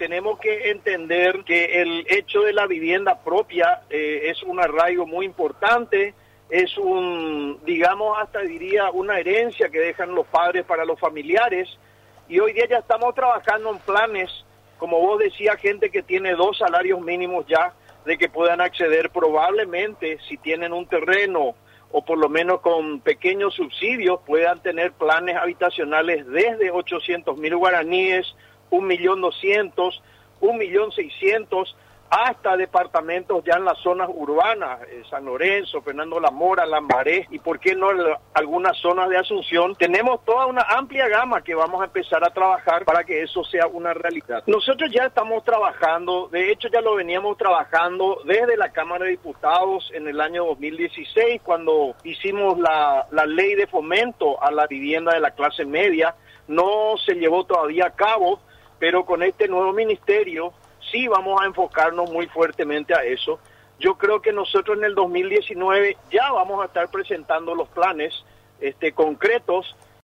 tenemos que entender que el hecho de la vivienda propia es un arraigo muy importante, es digamos, hasta diría, una herencia que dejan los padres para los familiares, y hoy día ya estamos trabajando en planes, como vos decías, gente que tiene 2 salarios mínimos ya, de que puedan acceder probablemente, si tienen un terreno, o por lo menos con pequeños subsidios, puedan tener planes habitacionales desde 800.000 guaraníes, 1.200.000, 1.600.000, hasta departamentos ya en las zonas urbanas, San Lorenzo, Fernando La Mora, Lambaré, y por qué no algunas zonas de Asunción. Tenemos toda una amplia gama que vamos a empezar a trabajar para que eso sea una realidad. Nosotros ya estamos trabajando, de hecho ya lo veníamos trabajando desde la Cámara de Diputados en el año 2016, cuando hicimos la ley de fomento a la vivienda de la clase media. No se llevó todavía a cabo, pero con este nuevo ministerio sí vamos a enfocarnos muy fuertemente a eso. Yo creo que nosotros en el 2019 ya vamos a estar presentando los planes concretos